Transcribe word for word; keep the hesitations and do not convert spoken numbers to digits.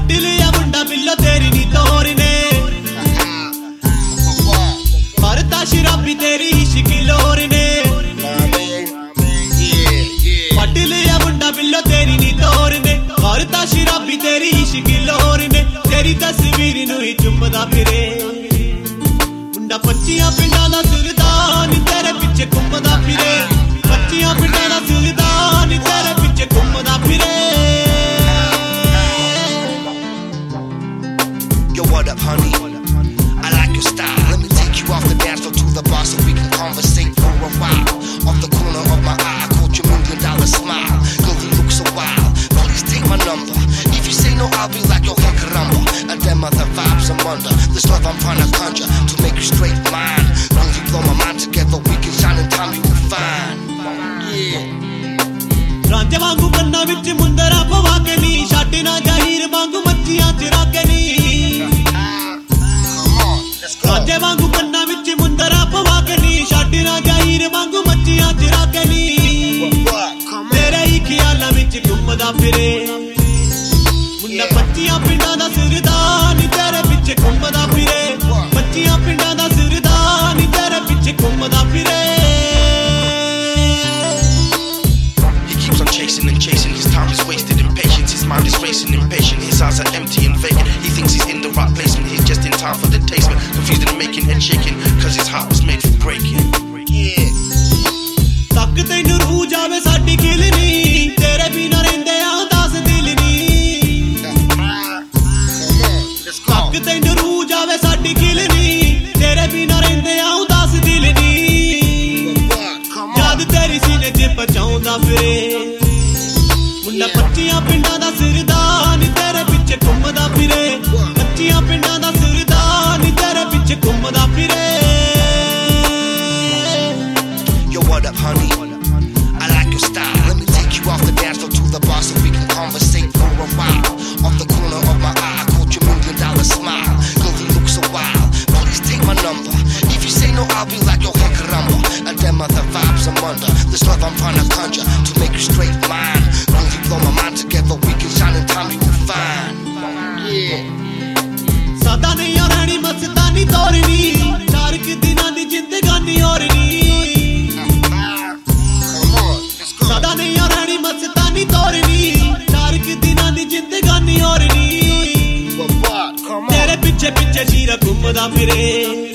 पट लिया मुंडा बिल्लो तेरी नी तोरने करता शराबी तेरी इश्क लोरने पट लिया मुंडा बिल्लो तेरी नी तोरने करता शराबी तेरी इश्क लोरने तेरी तस्वीर नूं ही चुमदा फिरे मुंडा पच्चियां पिंडां दा सुरदा नी तेरे पिछे घुमदा फिरे पच्चियां पिंडां दा सुरदा नी तेरे पिछे घुमदा फिरे Yo, what up, honey? I like your style. Let me take you off the dance floor to the bar so we can conversate for a while. Off the corner of my eye, I caught your million dollar smile. Girl, you look so wild. Please take my number. If you say no, I'll be like your head caramba. And them other vibes I'm under. This love I'm trying to conjure to make you straight mine. Girl, you blow my mind together. We can shine in time you will find. Yeah. रांझे वांगू कन्ना विच मुंदरा पवा के नी छाटी ना जाहिर वांगू मच्छियां चिरा के नी रांझे वांगू कन्ना विच मुंदरा पवा के नी छाटी ना जाहिर वांगू मच्छियां चिरा के नी तेरे ही ख्यालां विच घुमदा फिरे मुंडा पच्चियां पिंडां दा सुरदा नी तेरे पिछे घुमदा फिरे पच्चियां पिंडां दा सुरदा नी तेरे पिछे घुमदा फिरे Chasing and chasing, his time is wasted in patience. His mind is racing, impatient. His eyes are empty and vacant. He thinks he's in the right placement. He's just in time for the tastement. Confused and making head shaking, cause his heart was made for breaking. Yeah. तक तैनू रूह जावे साडी खिलनी तेरे बिना रहिंदे आ दस दिल नी तक तैनू रूह जावे साडी खिलनी तेरे बिना रहिंदे आ दस दिल नी याद तेरी सीने च पचाउंदा फिरे मुंडा पच्चियां पिंडां दा सिरदा नी तेरे पिछे घुमदा फिरे पच्चियां पिंडां दा सिरदा नी तेरे पिछे घुमदा फिरे Yo, what up, honey? I like your style. Let me take you off the dance floor to the bar so we can conversate for a while. Off the corner of my eye, I caught your million dollar smile. Girl, you look so wild. Please take my number. If you say no, I'll be like your head caramba. And them other vibes I'm under. This love I'm trying to conjure to make you straight mine. Girl, you blow my mind together. We can shine in time you will find. Yeah. सादा नहीं रहनी मस्तानी तोरनी चार के दिनां दी जिंदगानी होरनी सादा नहीं रहनी मस्तानी तोरनी चार के दिनां दी जिंदगानी होरनी तेरे पिछे पिछे शीरा घुमदा फिरे